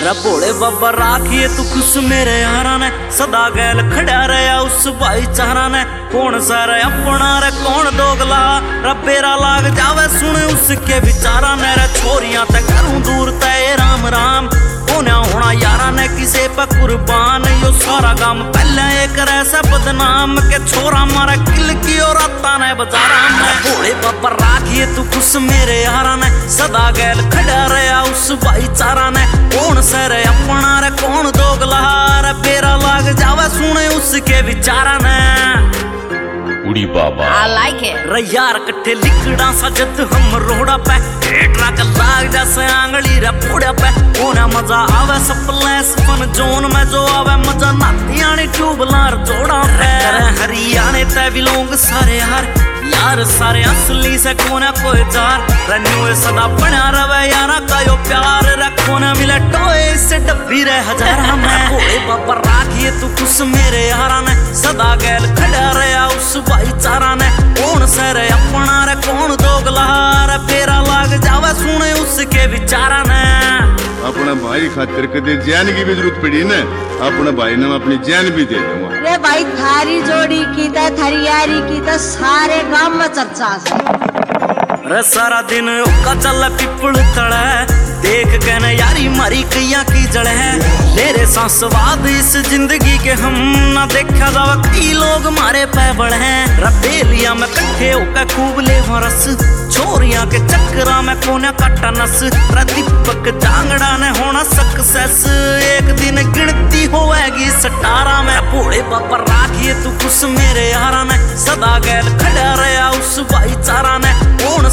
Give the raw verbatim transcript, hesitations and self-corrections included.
रे भोले बाबा राखिए तू खुश मेरे यारा ने, सदा गैल खड़ा रहा उस भाईचारा ने। कौन सारे अपना रे कौन दोगला, रबेरा लाग जावे सुने उसके विचारा ने। रे छोरियां ते करूं दूर ते राम राम, होना होना यारा ने किसे पे कुर्बान। यो सारा गाम पहले एक ऐसा बदनाम के छोरा मारे किल की और राता ने बजारा में। भोले बाबा राखिए तू खुश मेरे यारा ने, सदा गैल खड़ा रहा उस भाईचारा ने। कौन सर अपना रे कौन दोगला, रे बेरा लाग जावे सुने उसके विचारा ने। उड़ी बाबा I like it। रे यार कट्ठे लिकड़ा सा जद हम रोड़ा पे, ट्रक लाग जैसे आंगली रे फोड़ा पे। होना मजा आवे सप्लेस फन जोन में जो आवे मजा, नाती आनी ट्यूबलार जोड़ा पे। हरियाणे ते भी लोग सारे यार यार सारे असली से कोना कोई जार। रन्यू सदा बना रवे यारा का यो प्यार, रखो ना मिले टोए से डब्बी रे हजारा में। भोले बाबा राखिए तू खुश मेरे यारा ने, सदा गैल खड़ा रहा उस भाईचारा ने। कौन सर अपना रे कौन दोगला, रे फेरा लाग जावे सुने उसके विचारा ने। अपना भाई खातिर कदे जान की भी जरूरत पड़ी ना, अपने भाई ने अपनी जान भी दे दूंगा। रे भाई थारी जोड़ी की तो थारी यारी की तो सारे गांव में चर्चा है। रे सारा दिन ओका चल पिपल तड़े, देख के न यारी मारी कैया की जड़ है। तेरे सा स्वाद इस जिंदगी के हम ना देखा जावा की लोग मारे पे बड़े हैं। रबेलिया में कट्ठे होकर खूब ले रस, छोरियां के चक्करा में कोने काटा नस। दीपक जांगड़ा ने होना सक्सेस, एक दिन गिनती होएगी सटारा में। भोले बाबा राखिए तू खुश मेरे यारा ने, सदा गैल खड़ा रहा उस भाईचारा ने। कौन